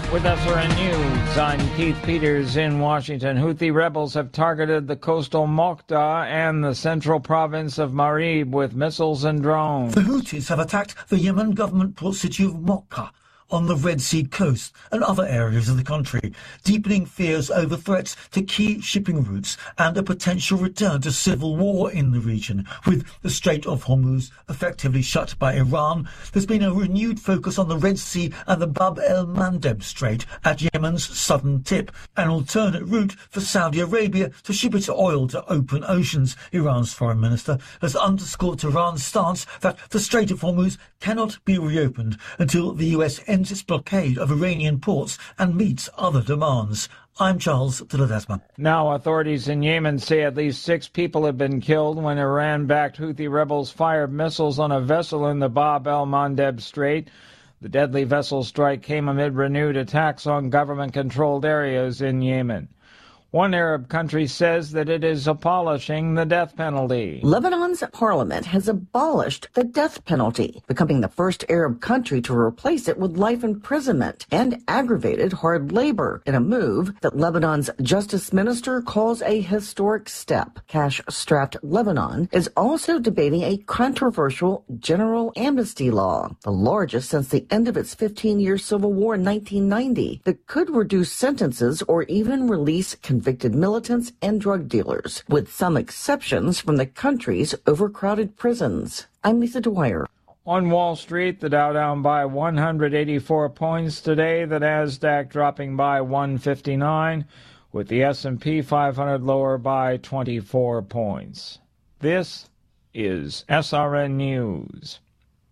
With SRN News, I'm Keith Peters in Washington. Houthi rebels have targeted the coastal Moqta and the central province of Marib with missiles and drones. The Houthis have attacked the Yemen government-port city of Moqta on the Red Sea coast and other areas of the country, deepening fears over threats to key shipping routes and a potential return to civil war in the region. With the Strait of Hormuz effectively shut by Iran, there's been a renewed focus on the Red Sea and the Bab el-Mandeb Strait at Yemen's southern tip, an alternate route for Saudi Arabia to ship its oil to open oceans. Iran's foreign minister has underscored Tehran's stance that the Strait of Hormuz cannot be reopened until the US ends its blockade of Iranian ports and meets other demands. I'm Charles de Ledesma. Now authorities in Yemen say at least 6 people have been killed when Iran-backed Houthi rebels fired missiles on a vessel in the Bab el-Mandeb Strait. The deadly vessel strike came amid renewed attacks on government-controlled areas in Yemen. One Arab country says that it is abolishing the death penalty. Lebanon's parliament has abolished the death penalty, becoming the first Arab country to replace it with life imprisonment and aggravated hard labor, in a move that Lebanon's justice minister calls a historic step. Cash-strapped Lebanon is also debating a controversial general amnesty law, the largest since the end of its 15-year civil war in 1990, that could reduce sentences or even release convicted militants and drug dealers, with some exceptions from the country's overcrowded prisons. I'm Lisa Dwyer. On Wall Street, the Dow down by 184 points today, the Nasdaq dropping by 159, with the S&P 500 lower by 24 points. This is SRN News.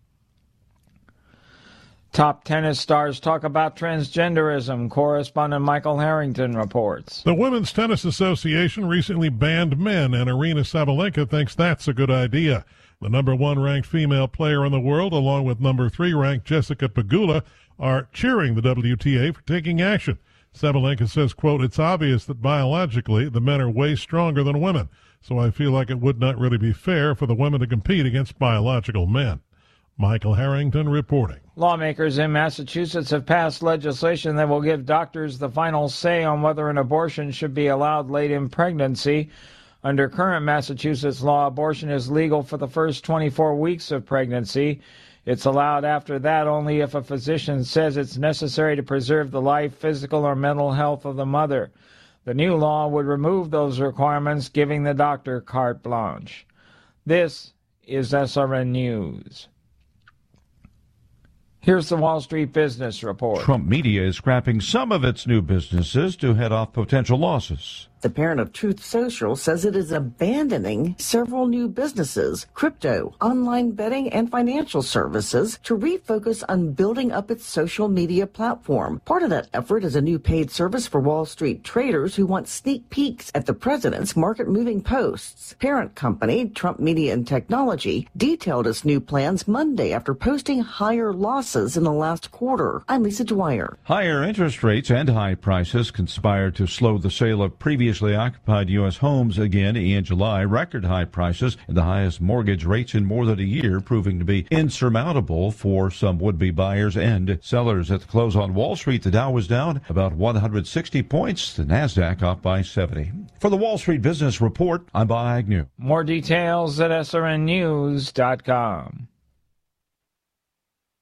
Top tennis stars talk about transgenderism. Correspondent Michael Harrington reports. The Women's Tennis Association recently banned men, and Aryna Sabalenka thinks that's a good idea. The number 1 ranked female player in the world, along with number 3 ranked Jessica Pegula, are cheering the WTA for taking action. Sabalenka says, quote, "It's obvious that biologically the men are way stronger than women, so I feel like it would not really be fair for the women to compete against biological men." Michael Harrington reporting. Lawmakers in Massachusetts have passed legislation that will give doctors the final say on whether an abortion should be allowed late in pregnancy. Under current Massachusetts law, abortion is legal for the first 24 weeks of pregnancy. It's allowed after that only if a physician says it's necessary to preserve the life, physical, or mental health of the mother. The new law would remove those requirements, giving the doctor carte blanche. This is SRN News. Here's the Wall Street Business Report. Trump Media is scrapping some of its new businesses to head off potential losses. The parent of Truth Social says it is abandoning several new businesses, crypto, online betting, and financial services to refocus on building up its social media platform. Part of that effort is a new paid service for Wall Street traders who want sneak peeks at the president's market-moving posts. Parent company, Trump Media and Technology, detailed its new plans Monday after posting higher losses in the last quarter. I'm Lisa Dwyer. Higher interest rates and high prices conspired to slow the sale of previously occupied U.S. homes again in July. Record high prices and the highest mortgage rates in more than a year, proving to be insurmountable for some would-be buyers and sellers. At the close on Wall Street, the Dow was down about 160 points, the Nasdaq off by 70. For the Wall Street Business Report, I'm Bob Agnew. More details at srnnews.com.